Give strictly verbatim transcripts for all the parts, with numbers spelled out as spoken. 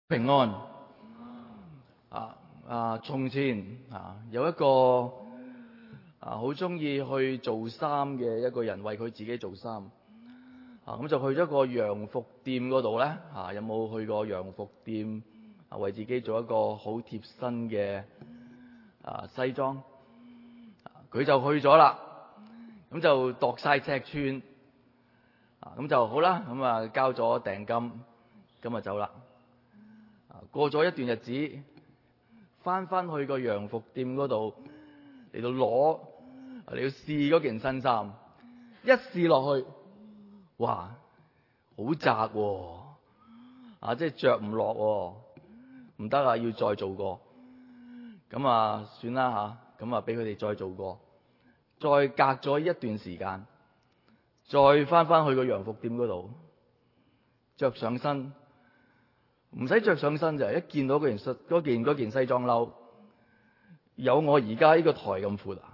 平安啊啊！從前啊，有一個啊好中意去做衫嘅一個人，為佢自己做衫啊，咁就去咗個洋服店嗰度咧啊。有冇去過洋服店啊？為自己做一個好貼身嘅啊西裝啊，佢就去咗啦。咁就度晒尺寸啊，咁就好啦。咁啊，交咗訂金，咁啊走啦。過咗一段日子，翻翻去個洋服店嗰度嚟到攞嚟到試嗰件新衫，一試落去，哇，好窄喎！啊，即係着唔落喎，唔得啊，要再做過。咁啊，算啦吓，咁啊俾佢哋再做過。再隔咗一段時間，再翻翻去個洋服店嗰度，着上身。唔使着上身就係一見到嗰件西嗰件嗰件西裝褸，有我而家呢個台咁闊啊！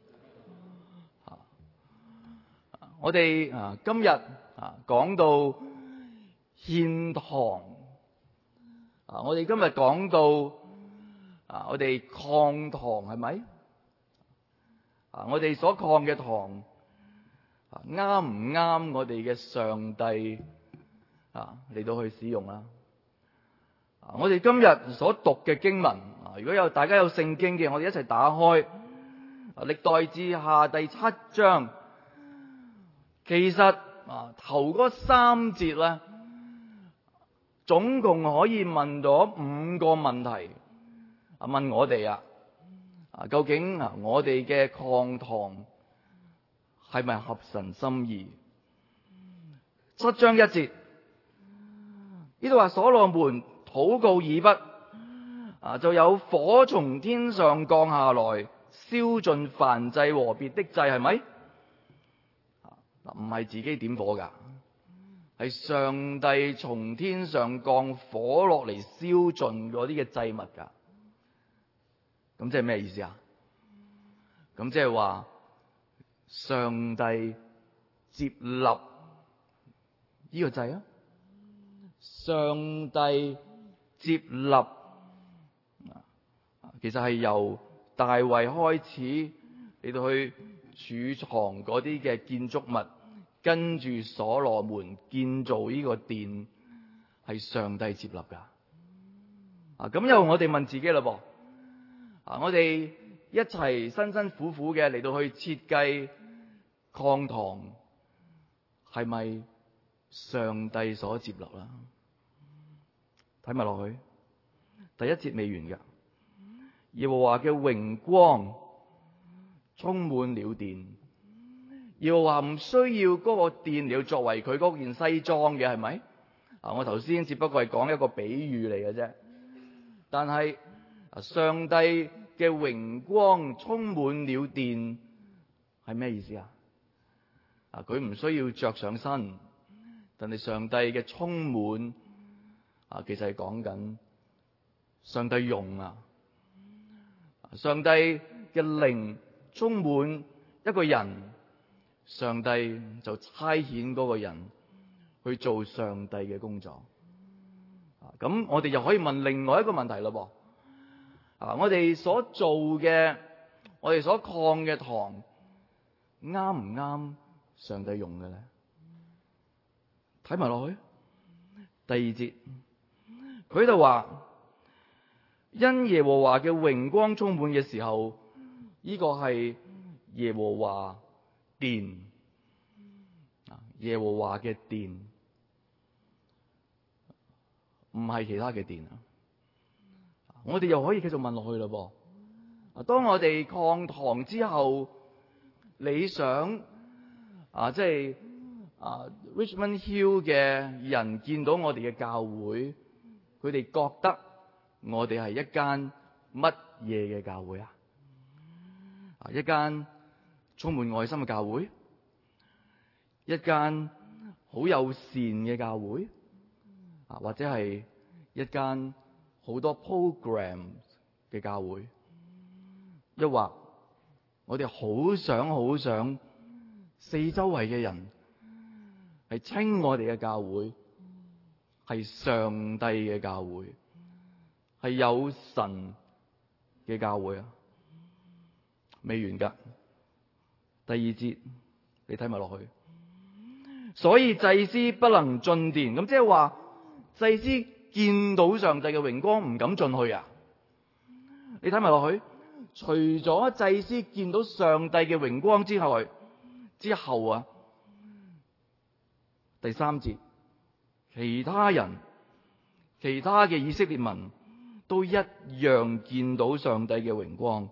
我哋啊今日啊講到獻堂啊，我哋今日講到啊，我哋擴堂係咪啊？我哋所擴嘅堂啊，啱唔啱我哋嘅上帝啊嚟到去使用啦？我哋今日所讀嘅經文啊，如果有大家有聖經嘅，我哋一齊打開啊，歷代志下第七章。其實啊，頭嗰三節咧，總共可以問到五個問題啊，問我哋啊，啊究竟啊我哋嘅擴堂係咪合神心意？七章一節呢度話所羅門禱告已畢啊，就有火從天上降下來，燒盡燔祭和別的祭，係咪？嗱，唔係自己點火噶，係上帝從天上降火落嚟燒盡嗰啲嘅祭物噶。咁即係咩意思啊？咁即係話上帝接納呢個祭啊？上帝接納，其實係由大衛開始嚟到去儲藏嗰啲嘅建築物，跟住所羅門建造呢個殿，係上帝接納噶。啊，咁又我哋問自己啦噃，啊，我哋一齊辛辛苦苦嘅嚟到去設計擴堂，係咪上帝所接納啦？睇埋落去，第一節未完嘅，耶和華嘅榮光充滿了殿。耶和華唔需要嗰個殿要作為佢嗰件西裝嘅，係咪？啊，我頭先只不過係講一個比喻嚟嘅啫。但係上帝嘅榮光充滿了殿係咩意思啊？啊，佢唔需要着上身，但係上帝嘅充滿啊，其實係講緊上帝用啊，上帝嘅靈充滿一個人，上帝就差遣嗰個人去做上帝嘅工作。啊，咁我哋又可以問另外一個問題咯噃。啊，我哋所做嘅，我哋所擴嘅堂，啱唔啱上帝用嘅咧？睇埋落去，第二節。佢就話，因耶和華嘅榮光充滿嘅時候，呢個係耶和華殿，耶和華嘅殿，唔係其他嘅殿啊！我哋又可以繼續問落去咯噃。當我哋擴堂之後，你想啊，即係啊 Richmond Hill 嘅人見到我哋嘅教會，佢哋覺得我哋係一間乜嘢嘅教會啊？啊，一間充滿愛心嘅教會，一間好友善嘅教會，啊，或者係一間好多 program 嘅教會，抑或我哋好想好想四周圍嘅人係稱我哋嘅教會係上帝嘅教會， 係有神嘅教會啊，未完噶。第二節你睇埋落去，所以祭司不能進殿，咁即係話祭司見到上帝嘅榮光唔敢進去啊。你睇埋落去，除咗祭司見到上帝嘅榮光之後，之後啊，第三節，其他人、其他嘅以色列民都一樣見到上帝嘅榮光，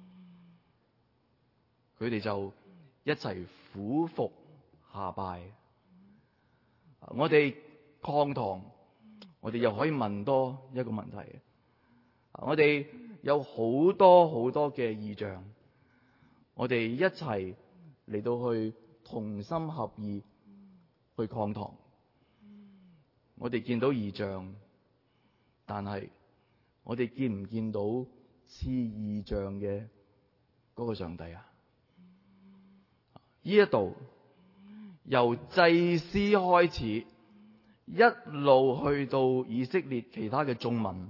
佢哋就一齊俯伏下拜。我哋擴堂，我哋又可以問多一個問題。我哋有好多好多嘅異象，我哋一齊嚟到去同心合意去擴堂。我哋見到異象，但係我哋見唔見到賜異象嘅嗰個上帝啊？呢一度由祭司開始，一路去到以色列其他嘅眾民，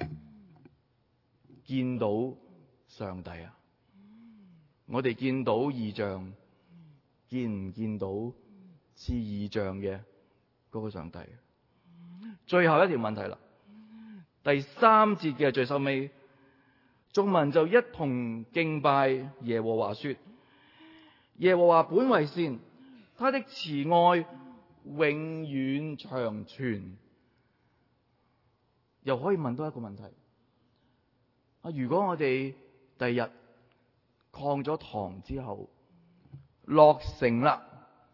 見到上帝啊！我哋見到異象，見唔見到賜異象嘅嗰個上帝？最後一條問題啦，第三節嘅最收尾，眾民就一同敬拜耶和華說：耶和華本為善，他的慈愛永遠長存。又可以問多一個問題啊！如果我哋第日擴咗堂之後落成啦，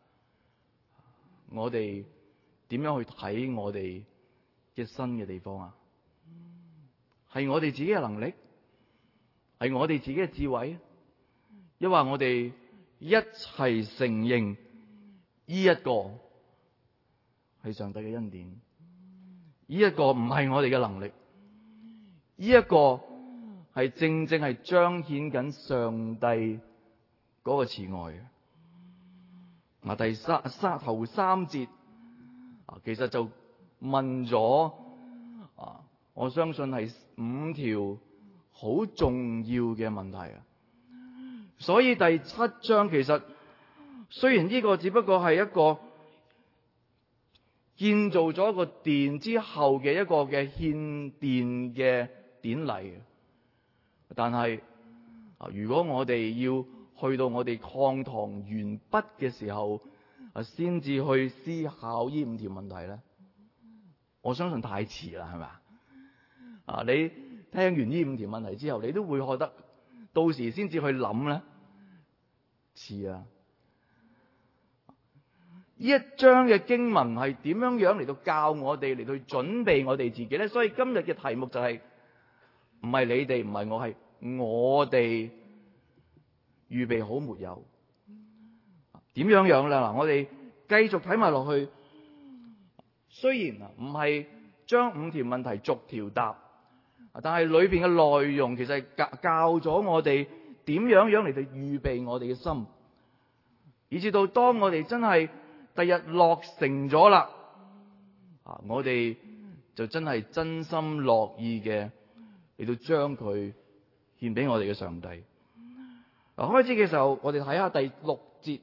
我哋點樣去睇我哋嘅新嘅地方啊？係我哋自己嘅能力，係我哋自己嘅智慧，抑或我哋一齊承認呢一個係上帝嘅恩典，呢一個唔係我哋嘅能力，呢一個係正正係彰顯緊上帝嗰個慈愛。嗱，第三三頭三節啊，其實就問咗啊，我相信係五條好重要嘅問題啊。所以第七章其實雖然呢個只不過係一個建造咗一個殿之後嘅一個嘅獻殿嘅典禮，但係啊，如果我哋要去到我哋擴堂完畢嘅時候啊，先至去思考呢五條問題咧，我相信太遲啦，係咪啊？你聽完呢五條問題之後，你都會覺得到時先至去諗咧，遲啊！呢一章嘅經文係點樣樣嚟到教我哋嚟到準備我哋自己咧？所以今日嘅題目就係唔係你哋，唔係我，係我哋預備好沒有？點樣樣啦？嗱，我哋繼續睇埋落去。雖然啊，唔係將五條問題逐條答，但係裏邊嘅內容其實係教教咗我哋點樣樣嚟到預備我哋嘅心，以至到當我哋真係第日落成咗啦，啊，我哋就真係真心樂意嘅嚟到將佢獻俾我哋嘅上帝。嗱，開始嘅時候，我哋睇下第六節。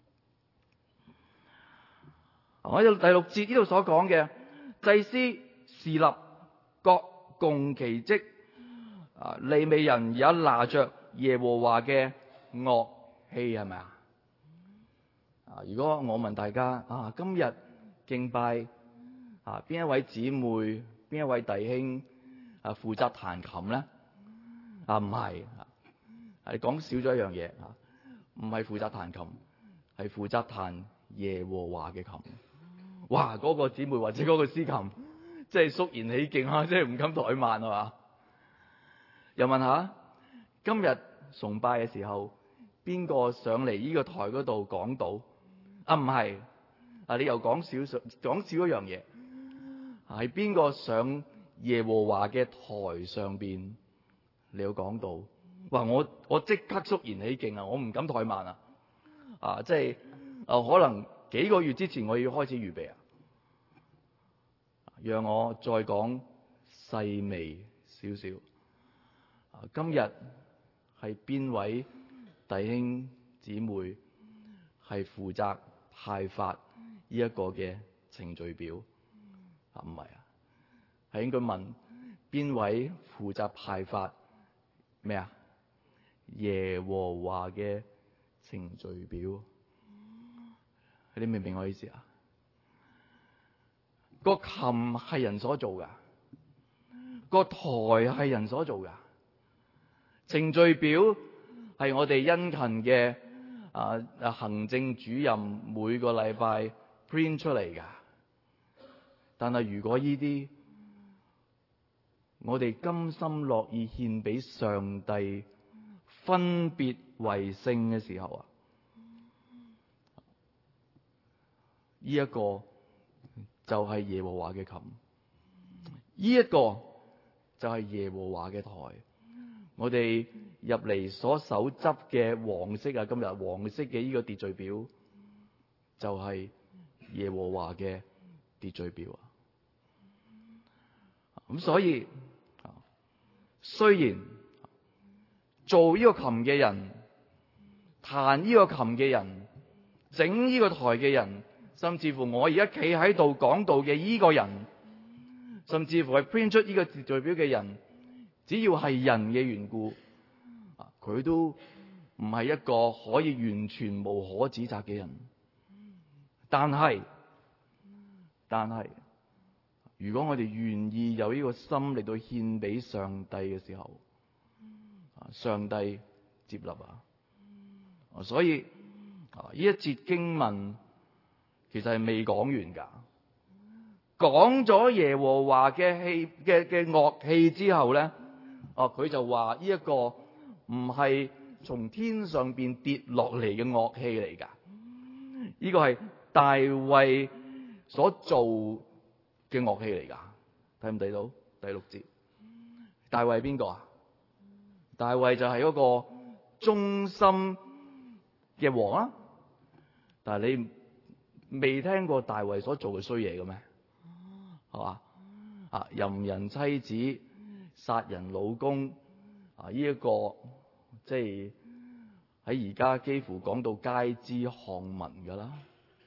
我喺第六節呢度所講嘅祭司侍立各共其職，啊，利未人也拿着耶和華嘅樂器，係咪啊？啊，如果我問大家啊，今日敬拜啊，邊一位姊妹、邊一位弟兄啊負責彈琴咧？啊，唔係，係講少咗一樣嘢啊，唔係負責彈琴，係負責彈耶和華嘅琴。哇！嗰、那個姊妹或者嗰個司琴，即係肅然起敬啊，即係唔敢怠慢啊嘛。又問下，今日崇拜嘅時候，邊個上嚟呢個台嗰度講道？啊，唔係，啊你又講少少講少一樣嘢，係邊個上耶和華嘅台上邊你有講道？哇！我我即刻肅然起敬啊，我唔敢怠慢啊。啊，即係啊，可能幾個月之前我要開始預備啊。讓我再講細微少少。今日係邊位弟兄姊妹係負責派發呢一個嘅程序表？啊，唔係啊，係應該問邊位負責派發咩啊？耶和華嘅程序表。你明唔明我意思啊？個琴係人所做噶，個台係人所做噶，程序表係我哋殷勤嘅啊啊行政主任每個禮拜 print 出嚟噶。但係如果呢啲我哋甘心樂意獻俾上帝，分別為聖嘅時候啊，呢一個就係耶和華嘅琴，呢一個就係耶和華嘅台。我哋入嚟所手執嘅黃色啊，今日黃色嘅呢個秩序表就係耶和華嘅秩序表啊。咁所以雖然做呢個琴嘅人、彈呢個琴嘅人、整呢個台嘅人，甚至乎我而家企喺度講道嘅呢個人，甚至乎係 print 出呢個秩序表嘅人，只要係人嘅緣故，佢都唔係一個可以完全無可指責嘅人。但係，但係，如果我哋願意有呢個心嚟到獻俾上帝嘅時候，上帝接納啊。所以呢一節經文其實係未講完噶，講咗耶和華嘅器嘅嘅樂器之後咧，哦佢就話呢一個唔係從天上邊跌落嚟嘅樂器嚟噶，呢個係大衛所做嘅樂器嚟噶。睇唔睇到第六節？大衛係邊個啊？大衛就係嗰個忠心嘅王啊！但係你未聽過大衛所做嘅衰嘢嘅咩？係嘛？啊，淫人妻子、殺人老公啊！呢、這、一個即係喺而家幾乎講到街知巷聞噶啦。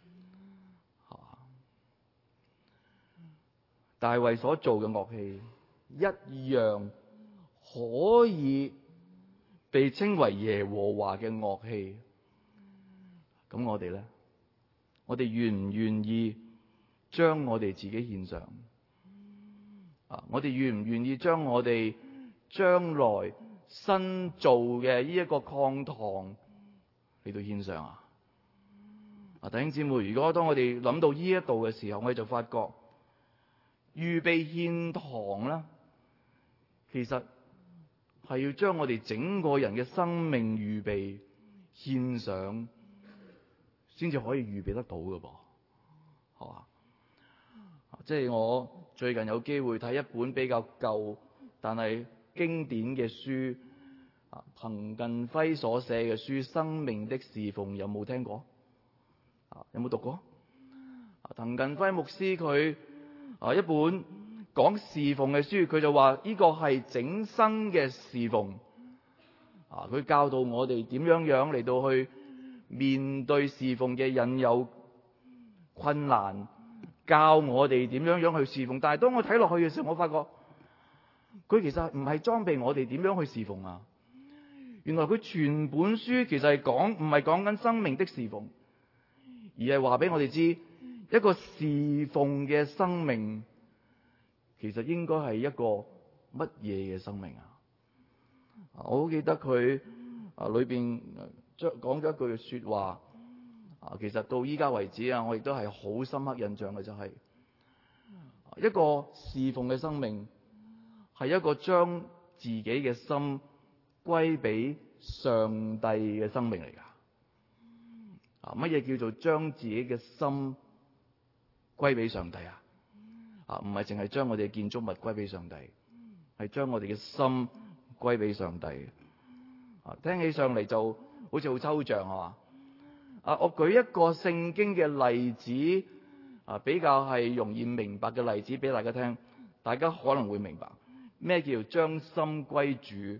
大衛所做嘅樂器一樣可以被稱為耶和華嘅樂器。咁我哋咧，我哋願唔願意將我哋自己獻上？啊，我哋願唔願意將我哋將來新做嘅呢一個礦堂嚟到獻上啊？啊，弟兄姊妹，如果當我哋諗到呢一度嘅時候，我哋就發覺預備獻堂啦，其實係要將我哋整個人嘅生命預備獻上，先至可以預備得到㗎噃，係嘛？即係我最近有機會睇一本比較舊但係經典嘅書，啊，滕近輝所寫嘅書《生命的侍奉》，有冇聽過？啊，有冇讀過？啊，滕近輝牧師佢啊，一本講侍奉嘅書，佢就話呢個係整生嘅侍奉。啊，佢教導我哋點樣樣嚟到去面對侍奉嘅引誘困難，教我哋點樣樣去侍奉。但係當我睇落去嘅時候，我發覺佢其實唔係裝備我哋點樣去侍奉啊。原來佢全本書其實係講唔係講緊生命的侍奉，而係話俾我哋知一個侍奉嘅生命其實應該係一個乜嘢嘅生命啊。我好記得佢啊裏邊將講咗一句說話啊，其實到依家為止啊，我亦都係好深刻印象嘅，就係一個侍奉嘅生命係一個將自己嘅心歸俾上帝嘅生命嚟噶。啊，乜嘢叫做將自己嘅心歸俾上帝啊？啊，唔係淨係將我哋嘅建築物歸俾上帝，係將我哋嘅心歸俾上帝。啊，聽起上嚟就好似好抽象，係嘛？啊，我舉一個聖經嘅例子，啊，比較係容易明白嘅例子俾大家聽，大家可能會明白咩叫將心歸主？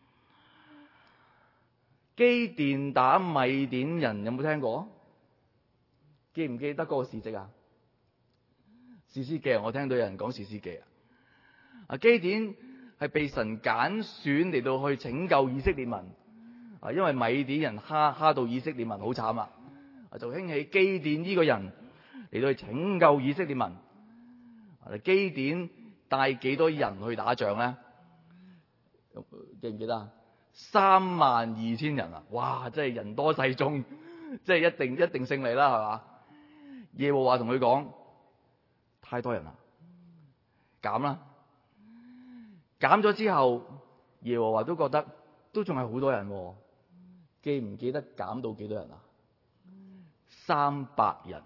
基甸打米甸人，有冇聽過？記唔記得嗰個事蹟啊？士師記，我聽到有人講士師記啊。啊，基甸係被神揀選嚟到去拯救以色列民啊，因為米甸人蝦蝦到以色列民好慘啊，就興起基甸呢個人嚟到去拯救以色列民。啊，基甸帶幾多人去打仗咧？記唔記得啊？三萬二千人啊！哇，真係人多勢眾，即係一定一定勝利啦，係嘛？耶和華同佢講：太多人啦，減啦。減咗之後，耶和華都覺得都仲係好多人喎。記唔記得減到幾多人啊？三百人。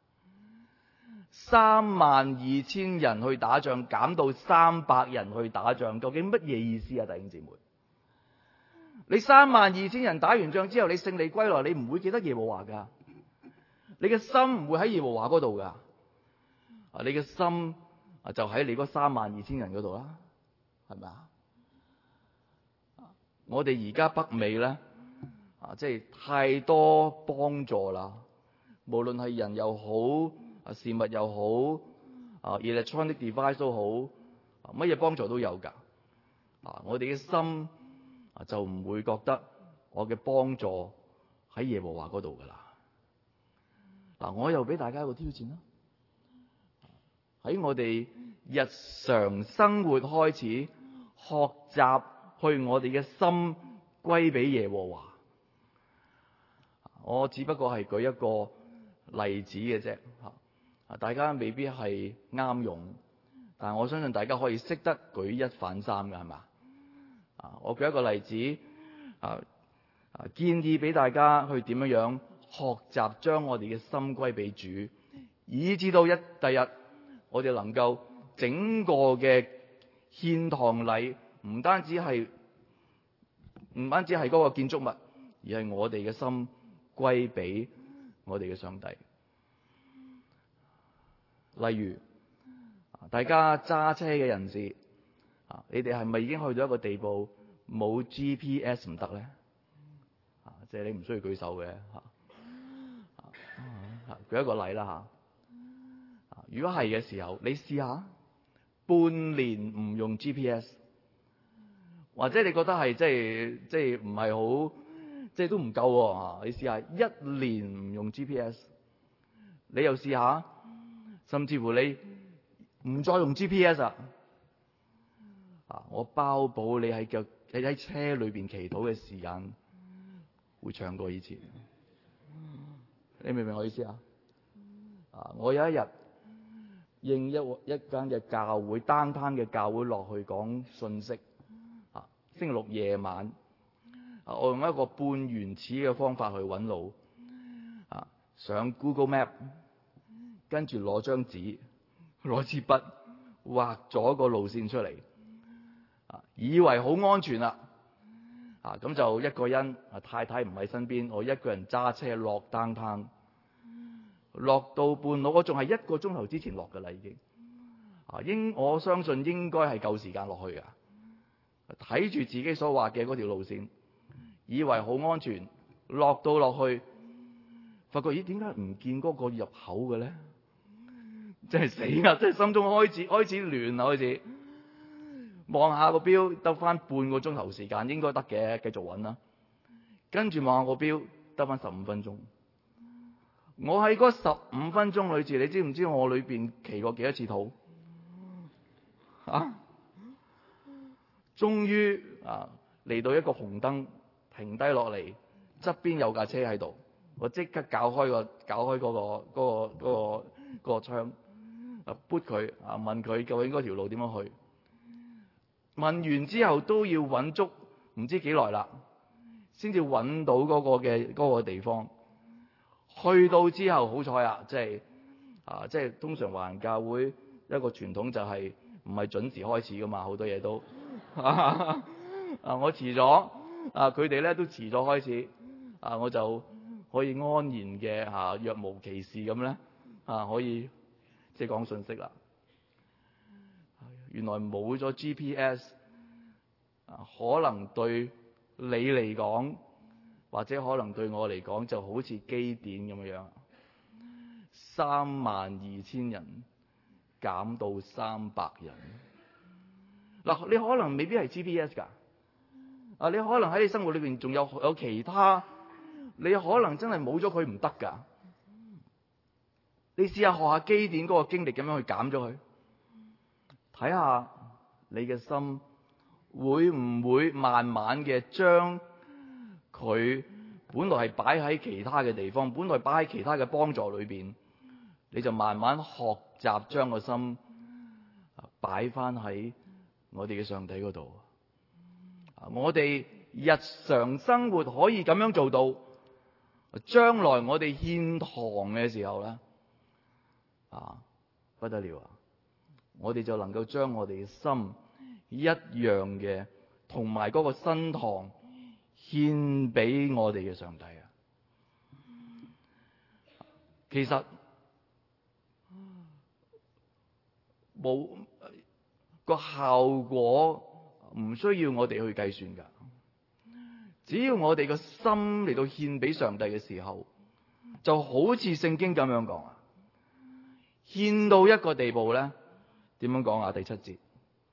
三萬二千人去打仗，減到三百人去打仗，究竟乜嘢意思啊？弟兄姊妹，你三萬二千人打完仗之後，你勝利歸來，你唔會記得耶和華噶，你嘅心唔會喺耶和華嗰度噶，啊，你嘅心啊就喺你嗰三萬二千人嗰度啦，係咪啊？我哋而家北美咧，啊，即係太多幫助啦，無論係人又好，啊，事物又好，啊 electronic device 都好，乜嘢幫助都有噶，啊，我哋嘅心啊就唔會覺得我嘅幫助喺耶和華嗰度噶啦。嗱，我又俾大家一個挑戰啦，喺我哋日常生活開始學習去我哋嘅心歸俾耶和華。我只不過係舉一個例子嘅啫，啊，大家未必係啱用，但係我相信大家可以識得舉一反三嘅，係嘛？啊，我舉一個例子，啊啊，建議俾大家去點樣樣學習將我哋嘅心歸俾主，以至到一第日我哋能夠整個嘅獻堂禮唔單止係唔單止係嗰個建築物，而係我哋嘅心歸俾我哋嘅上帝。例如，大家揸車嘅人士，啊，你哋係咪已經去到一個地步冇 G P S 唔得咧？啊，即係你唔需要舉手嘅吓。啊，舉一個例啦吓。啊，如果係嘅時候，你試下半年唔用 G P S， 或者你覺得係即係即係唔係好，即係都唔夠喎。你試下一年唔用 G P S， 你又試下。甚至乎你唔再用 G P S 啊！啊，我包保你喺腳你喺車裏邊祈禱嘅時間會長過以前。你明唔明我意思啊？啊，我有一日應一一間嘅教會單攤嘅教會落去講信息。啊，星期六夜晚，啊，我用一個半原始嘅方法去揾路。啊，上 Google Map。跟住攞張紙，攞支筆，畫咗個路線出嚟，啊，以為好安全啦，啊，咁就一個人，啊，太太唔喺身邊，我一個人揸車落downtown，落到半路，我仲係一個鐘頭之前落噶啦，已經，啊，應我相信應該係夠時間落去噶，睇住自己所畫嘅嗰條路線，以為好安全，落到落去，發覺咦，點解唔見嗰個入口嘅咧？真係死啦！真係心中開始開始亂啦，開始望下個錶，得翻半個鐘頭時間，應該得嘅，繼續揾啦。跟住望下個錶，得翻十五分鐘。我喺嗰十五分鐘裏邊，你知唔知我裏邊祈過幾多次禱？啊！終於啊嚟到一個紅燈，停低落嚟，側邊有架車喺度，我即刻搞開個搞開嗰個嗰個嗰個嗰個窗。啊！撥佢啊！問佢究竟嗰條路點樣去？問完之後都要揾足唔知幾耐啦，先至揾到嗰個嘅嗰個地方。去到之後好彩啊！即係啊！即係通常華人教會一個傳統就係唔係準時開始噶嘛，好多嘢都啊！我遲咗啊！佢哋咧都遲咗開始啊！我就可以安然嘅嚇若無其事咁咧啊！可以。即係講信息啦， 原來冇咗 G P S 啊，可能對你嚟講，或者可能對我嚟講，就好似基甸咁樣，三萬二千人減到三百人。嗱，你可能未必係 G P S 噶，啊，你可能喺你生活裏邊仲有有其他，你可能真係冇咗佢唔得噶。你試下學下基甸嗰個經歷，咁樣去減咗佢，睇下你嘅心會唔會慢慢嘅將佢本來係擺喺其他嘅地方，本來擺喺其他嘅幫助裏邊，你就慢慢學習將個心擺翻喺我哋嘅上帝嗰度。我哋日常生活可以咁樣做到，將來我哋獻堂嘅時候咧，啊，不得了啊！我哋就能夠將我哋嘅心一樣嘅，同埋嗰個新堂獻俾我哋嘅上帝啊！其實冇個效果唔需要我哋去計算噶，只要我哋個心嚟到獻俾上帝嘅時候，就好似聖經咁樣講啊，獻到一個地步咧，點樣講啊？第七節，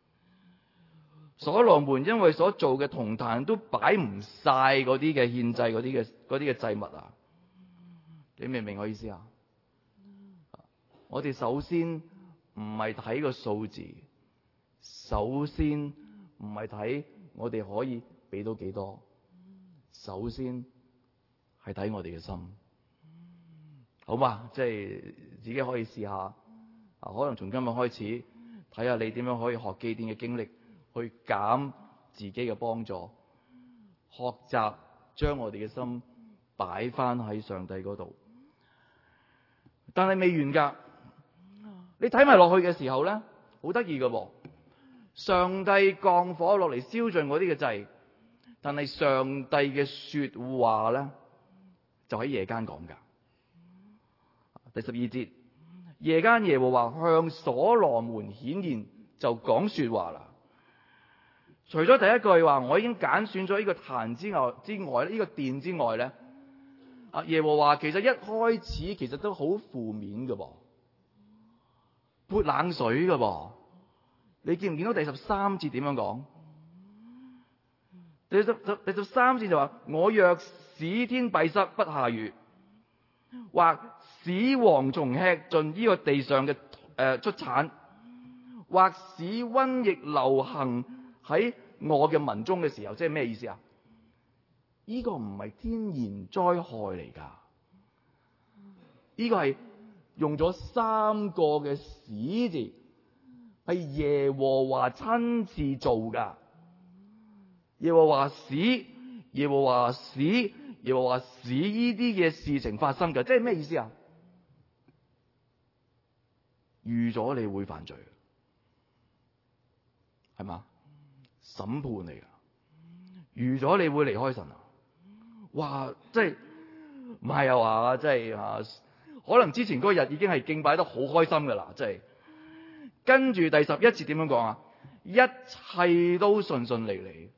所羅門因為所做嘅銅壇都擺唔晒嗰啲嘅獻祭嗰啲嘅嗰啲嘅祭物啊！你明唔明我意思啊？我哋首先唔係睇個數字，首先唔係睇我哋可以俾到幾多，首先係睇我哋嘅心，好嘛？即係自己可以試下啊，可能從今日開始睇下你點樣可以學基甸嘅經歷，去減自己嘅幫助，學習將我哋嘅心擺翻喺上帝嗰度。但係未完噶，你睇埋落去嘅時候咧，好得意噶噃。上帝降火落嚟燒盡嗰啲嘅祭，但係上帝嘅說話咧就喺夜間講噶。第十二節，夜間耶和華向所羅門顯現，就講說話啦。除咗第一句話，我已經揀選咗呢個壇之外之外咧，呢個殿之外咧，啊耶和華其實一開始其實都好負面噶噃，潑冷水噶噃。你見唔見到第十三節點樣講？第十第十三節就話：我若使天閉塞不下雨，或使蝗蟲吃盡呢個地上嘅誒、呃、出產，或使瘟疫流行喺我嘅民中嘅時候，即係咩意思啊？呢、這個唔係天然災害嚟噶，呢、這個係用咗三個嘅使字。係耶和華親自做噶，耶和華使，耶和華使，耶和華使呢啲嘅事情發生噶，即係咩意思啊？預咗你會犯罪，係嘛？審判嚟噶，預咗你會離開神啊！哇，即係唔係啊話，即係啊，可能之前嗰日已經係敬拜得好開心噶啦，即係。跟住第十一節點樣講啊？一切都順順利利，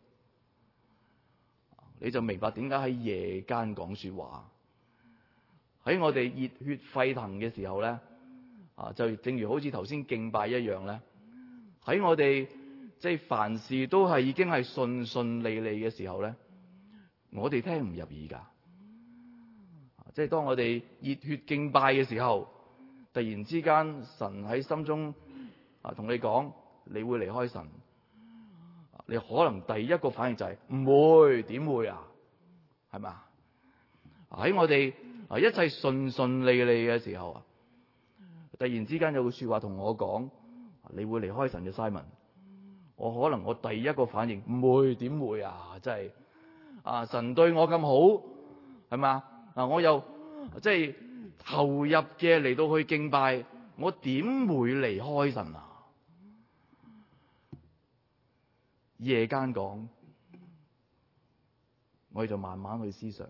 你就明白點解喺夜間講說話。喺我哋熱血沸騰嘅時候咧，啊，就正如好似頭先敬拜一樣咧。喺我哋即係凡事都係已經係順順利利嘅時候咧，我哋聽唔入耳噶。即係當我哋熱血敬拜嘅時候，突然之間神喺心中啊，同你講你會離開神，你可能第一個反應就係唔會，點會啊？係咪？喺我哋啊一切順順利利嘅時候啊，突然之間有句說話同我講你會離開神嘅 Simon， 我可能我第一個反應唔會，點會啊？真係啊，神對我咁好，係咪？啊，我又即係投入嘅嚟到去敬拜，我點會離開神啊？夜間講，我哋就慢慢去思想，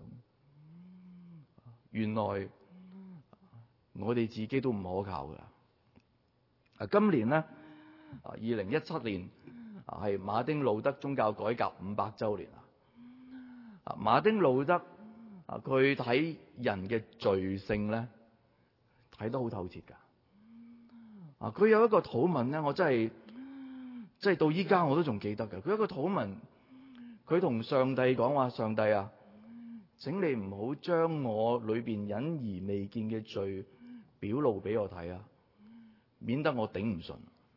原來我哋自己都唔可靠噶。啊，今年咧啊，二零一七年啊係馬丁路德宗教改革五百週年啊。啊，馬丁路德啊，佢睇人嘅罪性咧睇得好透徹㗎。啊，佢有一個禱文咧，我真係即係到依家我都仲記得㗎。佢有一個禱文，佢同上帝講話：上帝啊，請你唔好將我裏邊隱而未見嘅罪表露俾我睇啊，免得我頂唔順。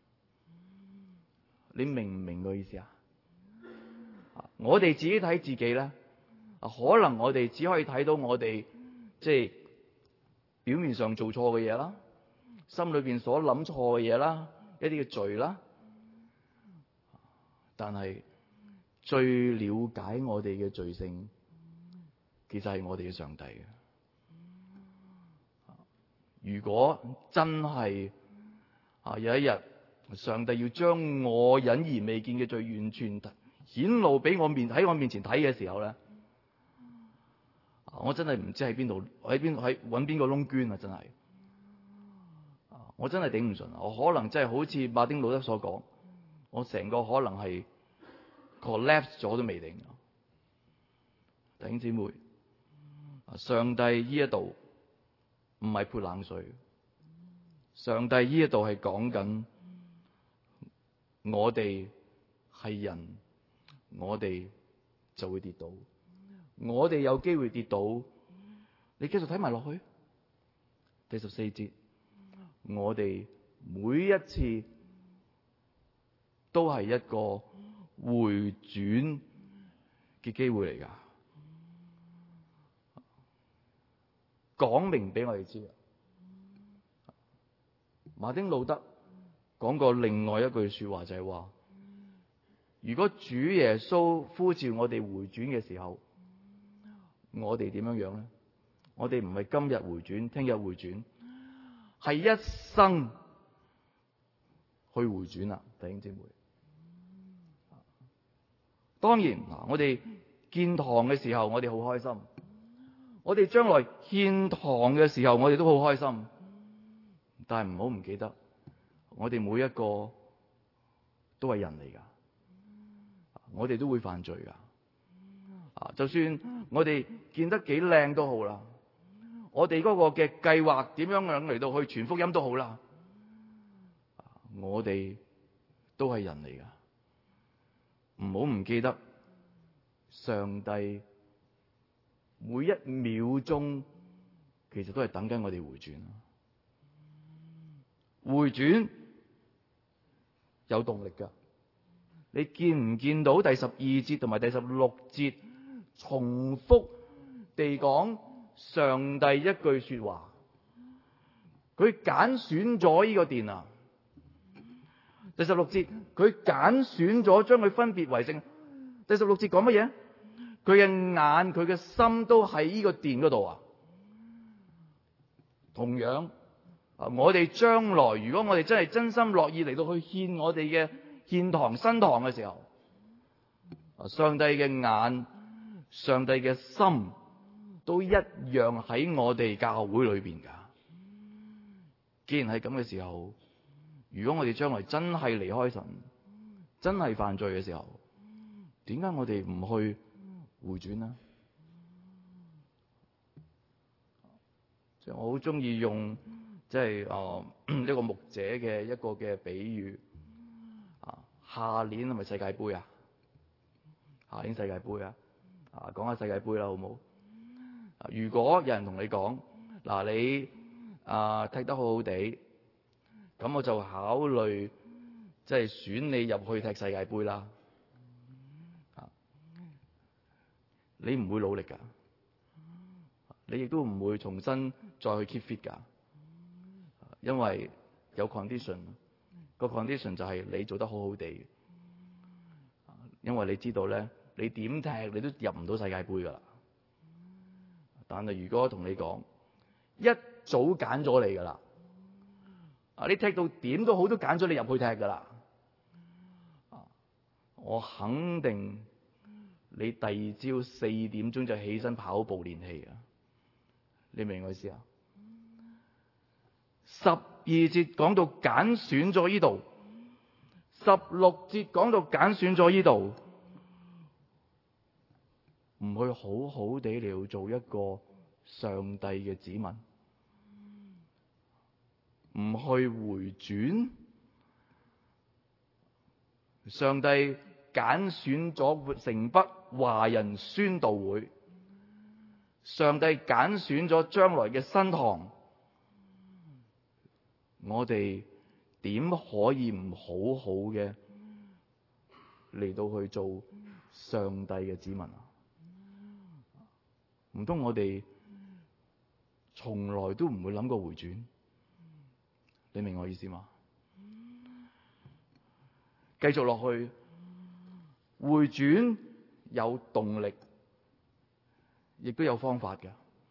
你明唔明個意思啊？我哋自己睇自己咧，可能我哋只可以睇到我哋即係表面上做錯嘅嘢啦，心裏邊所諗錯嘅嘢啦，一啲嘅罪啦。但係最了解我哋嘅罪性，其實係我哋嘅上帝嘅。如果真係啊有一日上帝要將我隱而未見嘅罪完全顯露俾我面喺我面前睇嘅時候咧，我真係唔知喺邊度喺邊喺揾邊個窿捐啊！真係，我真係頂唔順。我可能真係好似馬丁路德所講，我成個可能係 collapse 咗都未定。弟兄姊妹，上帝呢一度唔係潑冷水，上帝呢一度係講緊我哋係人，我哋就會跌倒，我哋有機會跌倒。你繼續睇埋落去，第十四節，我哋每一次都係一個回轉嘅機會嚟㗎。講明俾我哋知，馬丁路德講過另外一句說話，就係話，如果主耶穌呼召我哋回轉嘅時候，我哋點樣樣咧？我哋唔係今日回轉，聽日回轉，係一生去回轉啦，弟兄姊妹。當然嗱，我哋建堂嘅時候，我哋好開心。我哋將來獻堂嘅時候，我哋都好開心，但係唔好唔記得，我哋每一個都係人嚟噶，我哋都會犯罪噶。啊，就算我哋見得幾靚都好啦，我哋嗰個嘅計劃點樣樣嚟到去傳福音都好啦，我哋都係人嚟噶，唔好唔記得上帝。每一秒鐘其實都係等緊我哋回轉，回轉有動力噶。你見唔見到第十二節同埋第十六節重複地講上帝一句說話？佢揀選咗呢個殿啊！第十六節佢揀選咗將佢分別為聖。第十六節講乜嘢？佢嘅眼、佢嘅心都喺呢個殿嗰度啊！同樣啊，我哋將來如果我哋真係真心樂意嚟到去獻我哋嘅獻堂新堂嘅時候，上帝嘅眼、上帝嘅心都一樣喺我哋教會裏邊噶。既然係咁嘅時候，如果我哋將來真係離開神、真係犯罪嘅時候，點解我哋唔去回轉啦？即係我好中意用即係誒一個牧者嘅一個嘅比喻啊，下年係咪世界盃啊？下年世界盃啊，啊講下世界盃啦，好唔好？啊，如果有人同你講嗱，你啊踢得好好地，咁我就考慮即係選你入去踢世界盃啦。你唔會努力噶，你亦都唔會重新再去 keep fit 噶，因為有 condition，個 condition 就係你做得好好地，因為你知道咧，你點踢你都入唔到世界盃噶啦。但係如果同你講，一早揀咗你噶啦，啊，你踢到點都好都揀咗你入去踢噶啦，我肯定。你第二朝四點鐘就起身跑步練氣啊！你明我意思啊？十二節講到揀選咗呢度， 十六節講到揀選咗呢度，唔去好好地嚟到做一個上帝嘅子民，唔去回轉。上帝揀選咗城北華人宣道會，上帝揀選咗將來嘅新堂，我哋點可以唔好好嘅嚟到去做上帝嘅子民啊？唔通我哋從來都唔會諗過回轉？你明我意思嗎？繼續落去，回轉有動力，亦都有方法嘅。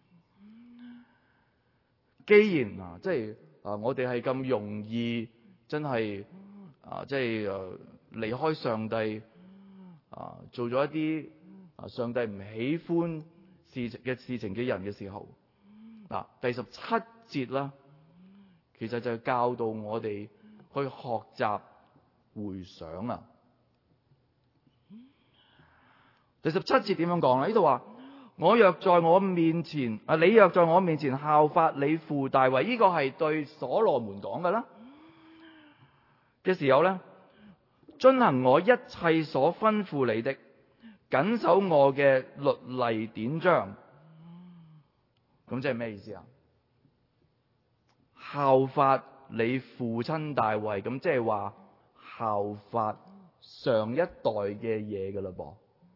既然啊，即係啊，我哋係咁容易，真係啊，即係誒離開上帝啊，做咗一啲啊上帝唔喜歡事情嘅事情嘅人嘅時候，嗱、啊，第十七節啦，其實就係教導我哋去學習回想啊。第十七節點樣講咧？呢度話，我若在我面前啊，你若在我面前效法你父大衛，呢個係對所羅門講嘅啦嘅時候咧，遵行我一切所吩咐你的，謹守我嘅律例典章。咁即係咩意思啊？效法你父親大衛，咁即係話效法上一代嘅嘢噶啦噃，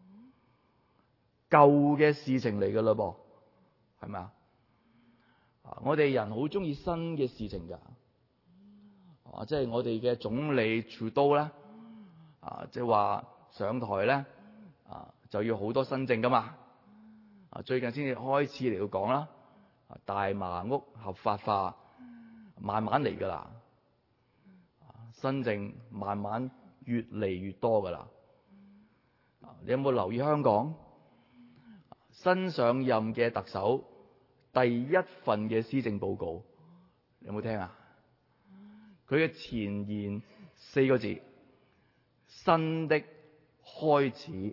舊嘅事情嚟噶啦噃，係咪啊？我哋人好中意新嘅事情噶，啊，即係我哋嘅總理trudeau都咧，啊，即係話上台咧，啊，就要好多新政噶嘛，啊，最近先至開始嚟到講啦，啊，大麻屋合法化，慢慢嚟噶啦，新政慢慢越嚟越多噶啦，啊，你有冇留意香港新上任嘅特首第一份嘅施政報告，你有冇聽啊？佢嘅前言四個字：新的開始。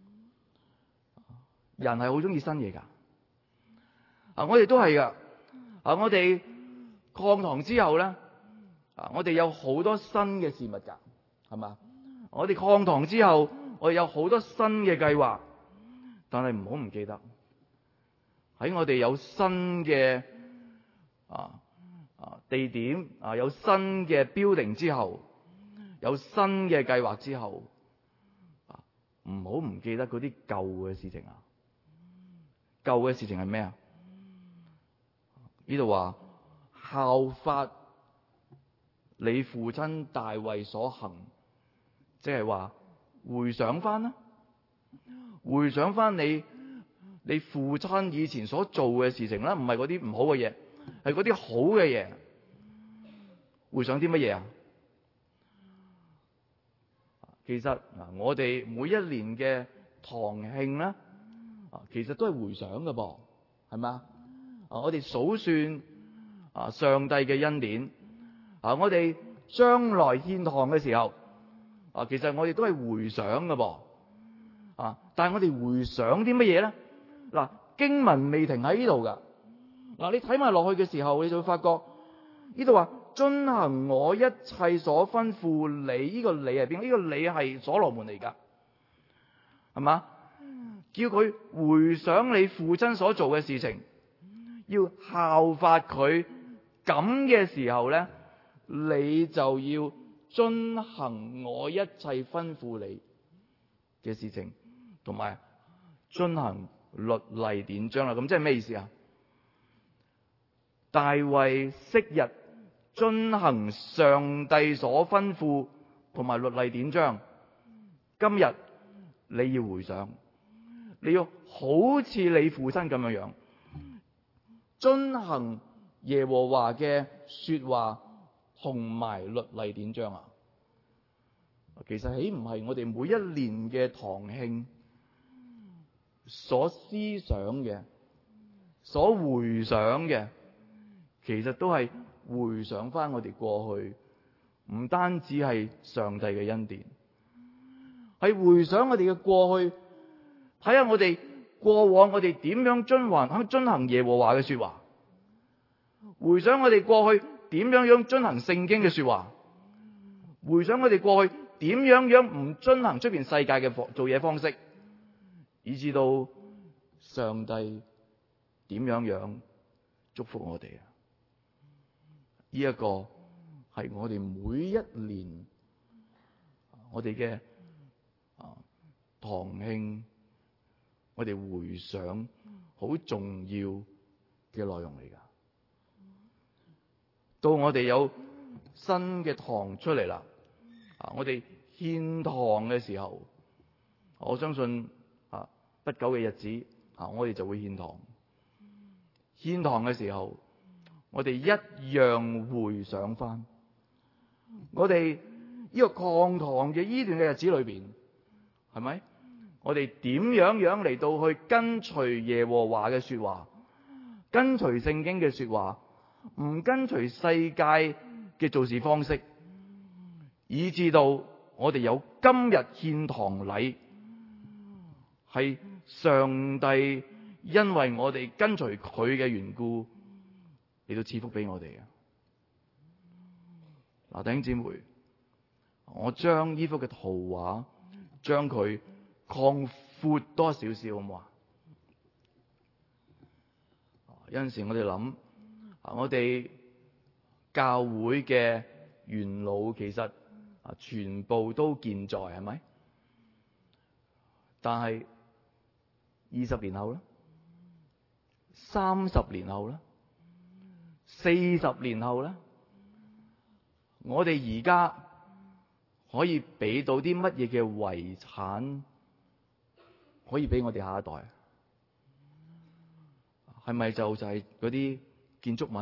人係好中意新嘢噶，啊，我哋都係噶，啊，我哋抗堂之後咧，啊，我哋有好多新嘅事物噶，係嘛？我哋抗堂之後，我哋有好多新嘅計劃，但係唔好唔記得，喺我哋有新嘅啊啊地點啊，有新嘅 building 之後，有新嘅計劃之後，啊，唔好唔記得嗰啲舊嘅事情啊！舊嘅事情係咩啊？呢度話效法你父親大衛所行，即係話回想翻啦，回想翻你你父親以前所做嘅事情啦，唔係嗰啲唔好嘅嘢，係嗰啲好嘅嘢。回想啲乜嘢啊？其實嗱，我哋每一年嘅堂慶咧，啊，其實都係回想㗎噃，係咪啊？啊，我哋數算啊上帝嘅恩典，啊，我哋將來獻堂嘅時候，啊，其實我哋都係回想㗎噃，啊，但係我哋回想啲乜嘢咧？嗱，經文未停喺呢度噶，嗱，你睇埋落去嘅時候，你就會發覺呢度話遵行我一切所吩咐你，呢個你係邊？呢個你係所羅門嚟噶，係嘛？叫佢回想你父親所做嘅事情，要效法佢，咁嘅時候咧，你就要遵行我一切吩咐你嘅事情，同埋遵行律例典章啦。咁即係咩意思啊？大衛昔日遵行上帝所吩咐同埋律例典章，今日你要回想，你要好似你父親咁樣樣遵行耶和華嘅說話同埋律例典章啊！其實豈唔係我哋每一年嘅堂慶所思想嘅、所回想嘅，其實都係回想翻我哋過去唔單止係上帝嘅恩典，係回想我哋嘅過去，睇下我哋過往我哋點樣遵行遵行耶和華嘅說話，回想我哋過去點樣樣遵行聖經嘅說話，回想我哋過去點樣樣唔遵行出邊世界嘅做嘢方式，以至到上帝點樣樣祝福我哋啊！呢一個係我哋每一年我哋嘅啊堂慶，我哋回想好重要嘅內容嚟噶。到我哋有新嘅堂出嚟啦，啊，我哋獻堂嘅時候，我相信啊不久嘅日子啊，我哋就會獻堂。獻堂嘅時候，我哋一樣回想翻，我哋呢個抗堂嘅呢段嘅日子裏邊，係咪？我哋點樣樣嚟到去跟隨耶和華嘅說話，跟隨聖經嘅說話，唔跟隨世界嘅做事方式，以至到我哋有今日獻堂禮，係上帝因為我哋跟隨佢嘅緣故嚟到賜福俾我哋嘅。嗱，弟兄姊妹，我將呢幅嘅圖畫將佢擴闊多少少，好唔好啊？有陣時我哋諗，我哋教會嘅元老其實啊全部都健在，係咪？但係二十年後咧，三十年後咧，四十年後咧，我哋而家可以俾到啲乜嘢嘅遺產可以俾我哋下一代？係咪就就係嗰啲建築物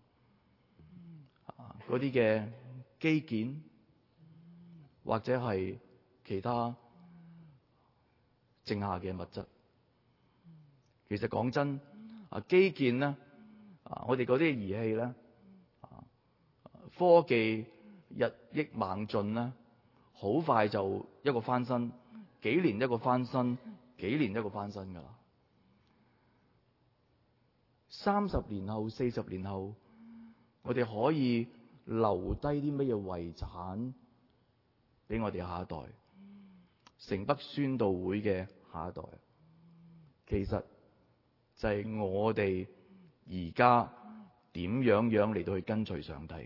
啊，嗰啲嘅基建，或者係其他剩下嘅物質？其實講真啊，基建咧啊，我哋嗰啲儀器咧啊，科技日益猛進咧，好快就一個翻身，幾年一個翻身，幾年一個翻身噶啦。三十年後、四十年後，我哋可以留低啲乜嘢遺產俾我哋下一代？城北宣道會嘅下一代，其實就係我哋而家點樣樣嚟到去跟隨上帝嘅。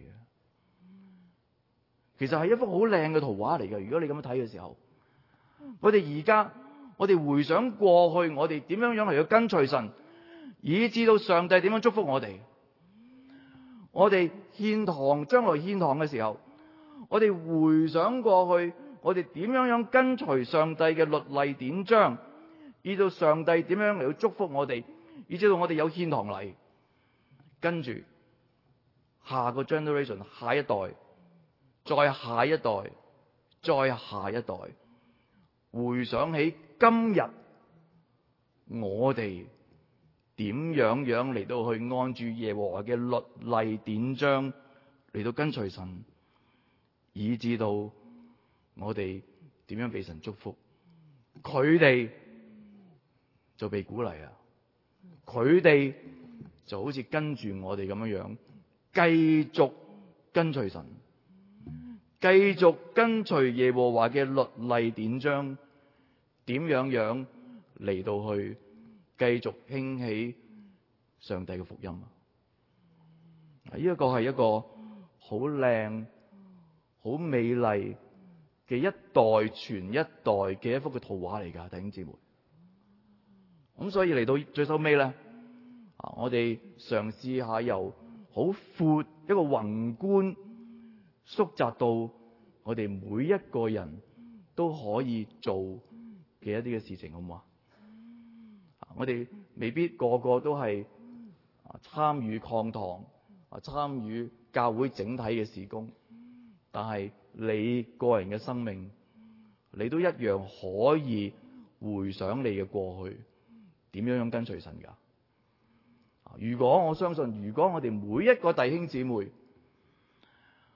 其實係一幅好靚嘅圖畫嚟嘅。如果你咁樣睇嘅時候，我哋而家我哋回想過去，我哋點樣樣嚟到跟隨神，以至到上帝點樣祝福我哋。我哋獻堂，將來獻堂嘅時候，我哋回想過去，我哋點樣樣跟隨上帝嘅律例典章，以至到上帝點樣嚟到祝福我哋，以至到我哋有獻堂禮。跟住下個 generation， 下一代，再下一代，再下一代，回想起今日我哋點樣樣嚟到去按住耶和華嘅律例典章嚟到跟隨神，以至到我哋點樣被神祝福，佢哋就被鼓勵啊！佢哋就好似跟住我哋咁樣樣，繼續跟隨神，繼續跟隨耶和華嘅律例典章，點樣樣嚟到去繼續興起上帝嘅福音啊！呢一個係一個好靚、好美麗嘅一代傳一代嘅一幅嘅圖畫嚟噶，弟兄姊妹。咁所以嚟到最收尾咧，啊，我哋嘗試下由好闊一個宏觀縮窄到我哋每一個人都可以做嘅一啲嘅事情，好唔好啊？我哋未必個個都係啊參與抗堂啊參與教會整體嘅事工，但係你個人嘅生命，你都一樣可以回想你嘅過去，點樣樣跟隨神噶？如果我相信，如果我哋每一個弟兄姊妹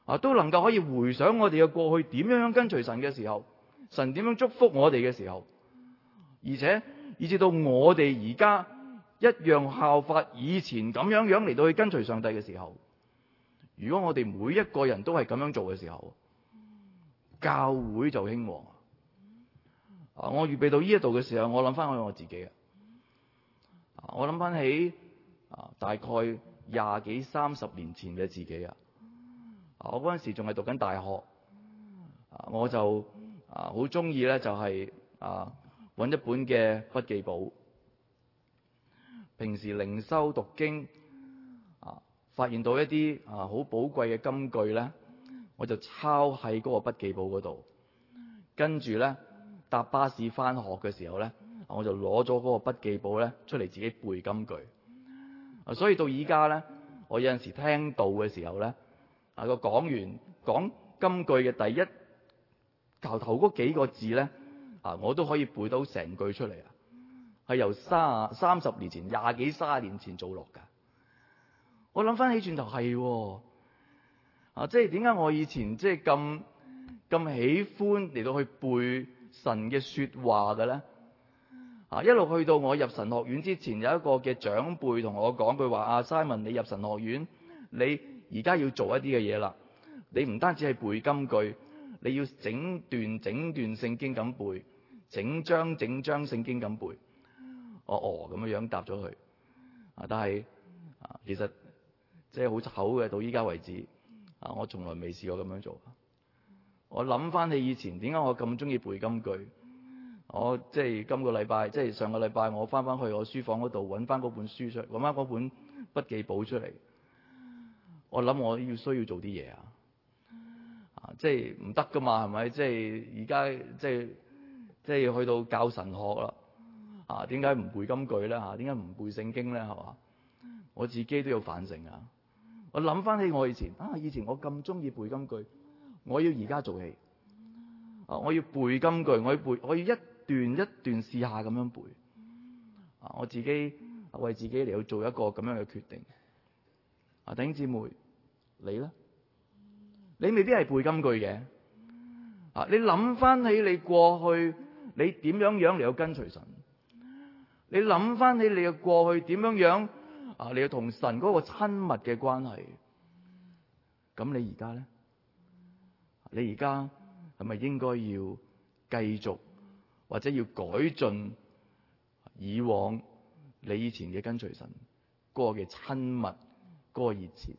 啊，都能夠可以回想我哋嘅過去點樣跟隨神嘅時候，神點樣祝福我哋嘅時候，而且以至到我哋而家一樣效法以前咁樣樣嚟到去跟隨上帝嘅時候，如果我哋每一個人都係咁樣做嘅時候，教會就興旺。啊，我預備到呢一度嘅時候，我諗翻起我自己啊，我諗翻起啊，大概廿幾三十年前嘅自己啊，我嗰陣時仲係讀緊大學，啊，我就啊好中意咧，就係啊揾一本嘅筆記簿，平時靈修讀經啊，發現到一啲啊好寶貴嘅金句咧，我就抄喺嗰個筆記簿嗰度，跟住咧搭巴士翻學嘅時候咧，我就攞咗嗰個筆記簿咧出嚟自己背金句。啊，所以到而家咧，我有陣時聽道嘅時候咧，啊個講員講金句嘅第一頭頭嗰幾個字咧，啊我都可以背到成句出嚟啊，係由三三十年前、廿幾三十年前做落噶。我諗翻起轉頭係，啊即係點解我以前即係咁咁喜歡嚟到去背神嘅說話嘅咧？啊，一路去到我入神學院之前，有一個嘅長輩同我講句話：阿 Simon，你入神學院，你而家要做一啲嘅嘢啦。你唔單止係背金句，你要整段整段聖經咁背，整章整章聖經咁背。我哦咁樣樣答咗佢。啊，但係啊，其實即係好醜嘅，到依家為止，啊，我從來未試過咁樣做。我諗翻起以前點解我咁中意背金句？我即係今個禮拜，即係上個禮拜，我翻翻去我書房嗰度揾翻嗰本書出，揾翻嗰本筆記簿出嚟。我諗我要需要做啲嘢啊，啊，即係唔得噶嘛，係咪？即係而家即係即係去到教神學啦，啊，點解唔背金句咧？嚇，點解唔背聖經咧？係嘛？我自己都要反省啊！我諗翻起我以前啊，以前我咁中意背金句，我要而家做起啊！我要背金句，我要背，我要一段一段試下咁樣背啊！我自己為自己嚟去做一個咁樣嘅決定啊！弟兄姊妹，你咧？你未必係背金句嘅啊！你諗翻起你過去，你點樣樣嚟去跟隨神？你諗翻起你嘅過去點樣樣啊？你要同神嗰個親密嘅關係，咁你而家咧？你而家係咪應該要繼續？或者要改進以往你以前嘅跟隨神嗰個嘅親密、嗰個熱切。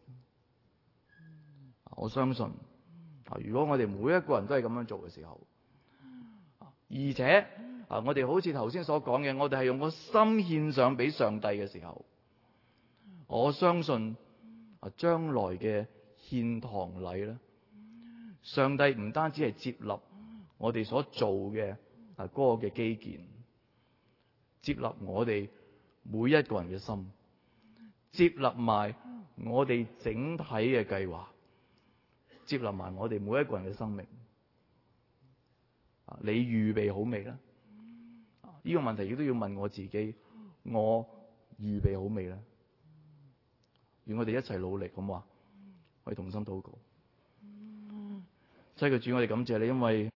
我相信，如果我哋每一個人都係咁樣做嘅時候，而且啊，我哋好似頭先所講嘅，我哋係用個心獻上俾上帝嘅時候，我相信啊，將來嘅獻堂禮咧，上帝唔單止係接納我哋所做嘅。啊！嗰個嘅基建，接納我哋每一個人嘅心，接納埋我哋整體嘅計劃，接納埋我哋每一個人嘅生命。啊！你預備好未咧？呢個問題亦都要問我自己，我預備好未咧？願我哋一齊努力，好唔好啊？我哋同心禱告。親愛嘅主，我哋感謝你，因為